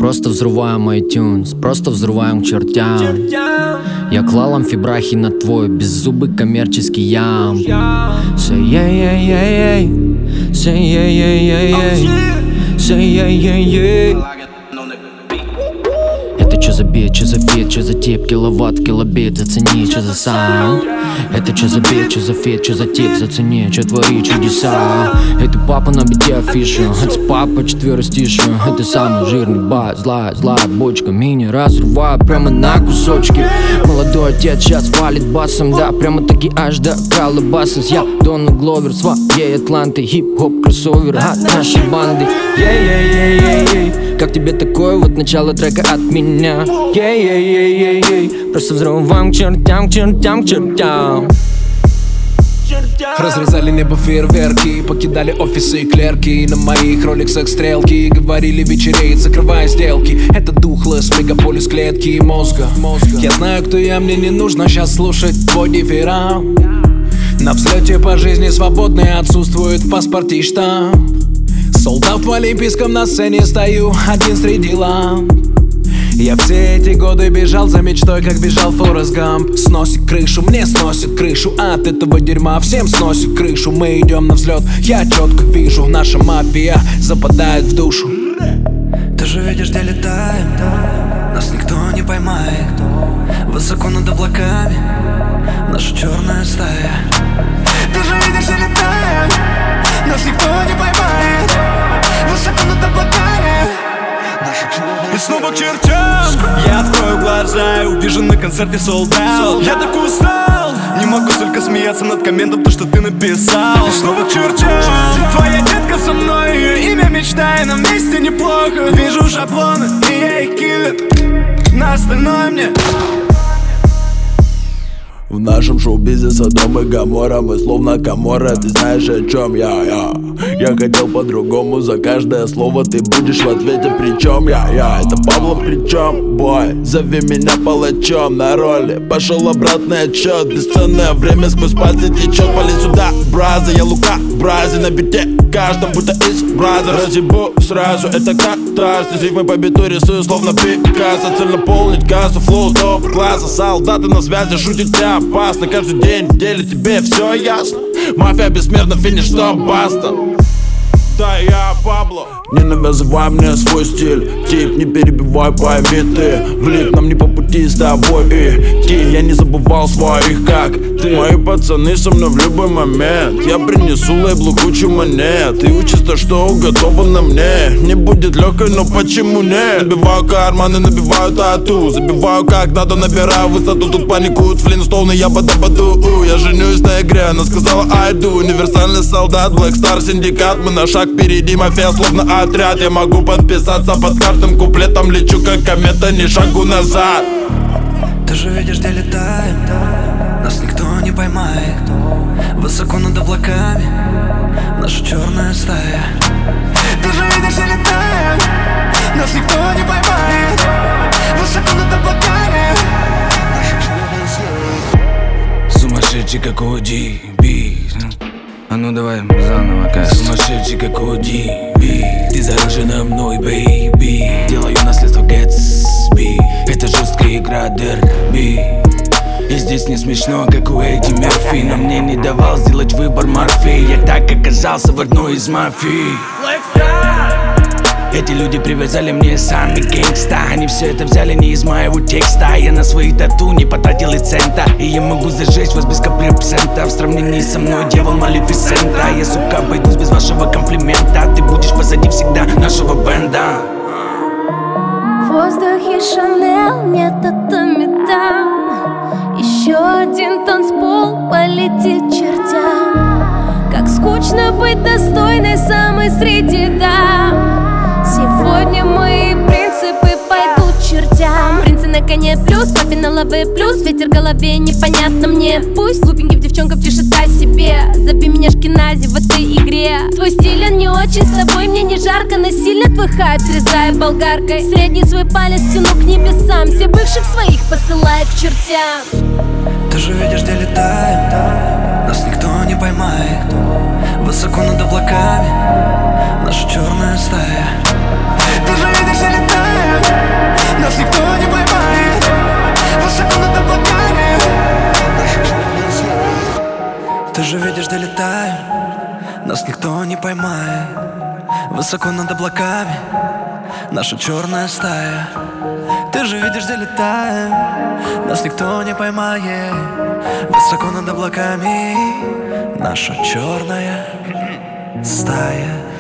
Просто взрываем iTunes, просто взрываем к чертям. Я клал амфибрахи на твой беззубый коммерческий ям. Say yeah yeah yeah yeah, say yeah yeah yeah yeah, say yeah yeah yeah. Это чё за бит, чё за фит, чё за тип, киловатт, килобит, зацени, чё за саунд. Это чё за бит, чё за фит, чё за тип, зацени, чё твори чудеса. Это папа на бите афиша, это папа четверостиша. Это самый жирный бас, злая бочка. Мини разрываю прямо на кусочки. Молодой отец сейчас валит басом, да, прямо таки аж до колыбасос. Я Дональд Гловер своей Атланты, хип-хоп кроссовер от нашей банды. Как тебе такое вот начало трека от меня? Просто взрываем к чертям, к чертям, к чертям. Разрезали небо фейерверки, покидали офисы и клерки. На моих роликсах стрелки, говорили вечереет, закрывая сделки. Это духлess, мегаполис клетки и мозга. Я знаю, кто я, мне не нужно сейчас слушать твой дифферам. На взлете по жизни свободный, отсутствует в паспорте штамп. Солдат в олимпийском, на сцене стою один среди ламп. Я все эти годы бежал за мечтой, как бежал Форест Гамп. Сносит крышу, мне сносит крышу. От этого дерьма всем сносит крышу. Мы идем на взлет, я четко вижу. Наша мафия западает в душу. Ты же видишь, где летаем, нас никто не поймает. Высоко над облаками наша черная стая. Ты же видишь, где летаем, нас никто не поймает. Высоко над облаками и снова к чертям. Я открою глаза и увижу на концерте sold out. Я так устал, не могу только смеяться над комментом, то, что ты написал. И снова к чертям. Твоя детка со мной, ее имя мечта, и нам вместе неплохо. Вижу шаблоны, и я их киллер. На остальное мне. В нашем шоу-бизе Содом и Гоморра, мы словно Каморра, ты знаешь, о чем я. Я хотел по-другому, за каждое слово ты будешь в ответе, причем я. Это Пабло, причем, бой, зови меня палачом на роли. Пошел обратный отчет, бесценное время сквозь пальцы течет. Пали сюда, бразы, я Лука, брази на бите, каждом будто из браза. Разъебу сразу, это катарс, ты рифмы по биту рисую, словно Пикассо. Цель наполнить кассу, флоу топ-класса. Солдаты на связи, шутят тебя опасно. Каждый день в деле тебе все ясно. Мафия бессмертна, финиш, стоп, баста. Да, я Пабло. Не навязывай мне свой стиль, тип, не перебивай, пойми ты. Влип нам не по пути с тобой идти. Я не забывал своих, как ты. Мои пацаны со мной в любой момент. Я принесу лейблу кучу монет. И учись то, что уготовано мне. Не будет легкой, но почему нет? Набиваю карманы, набиваю тату. Забиваю как надо, набираю высоту. Тут паникуют флинстоуны, я бада-баду. Я женюсь на игре, она сказала I do. Универсальный солдат, Black Star, синдикат. Мы на шаг впереди, мафия словно отряд. Я могу подписаться под каждым куплетом. Лечу как комета, ни шагу назад. Ты же видишь, где летаем, нас никто не поймает. Высоко над облаками наша черная стая. Ты же видишь, где летаем, нас никто не поймает. Высоко над облаками наша черная стая. Сумасшедший как ODB. А ну давай заново, как сумасшедший как ODB. Ты заражена мной, бейби. Делаю наследство Гэтсби. Это жесткая игра дерби. И здесь не смешно, как у Эдди Мерфи. Но мне не давал сделать выбор Морфей. Я так оказался в одной из мафий. Эти люди привязали мне сами гэнгста. Они все это взяли не из моего текста. Я на свои тату не потратил и цента. И я могу зажечь вас без капли абсента. В сравнении со мной дьявол Малефисента. Я, сука, обойдусь без вашего комплимента. Ты будешь позади всегда нашего бенда. В воздухе Шанель, нет, это металл. Еще один танцпол полетит чертям. Как скучно быть достойной самой среди дам. Сегодня мои принципы пойдут чертям. Принцы на коне плюс, папе на лаве плюс. Ветер в голове непонятно мне. Пусть глупеньким девчонкам чешет о себе. Забей меня шкинази в этой игре. Твой стиль, он не очень, с тобой мне не жарко. Но сильно твой хайп срезаю болгаркой. Средний свой палец тяну к небесам. Все бывших своих посылаю к чертям. Ты же видишь, где летаем, нас никто не поймает. Высоко над облаками наша черная стая. Ты же видишь, где летаем, поймает. Высоко над облаками наша черная стая. Ты же видишь, где летаем, нас никто не поймает. Высоко над облаками наша черная стая.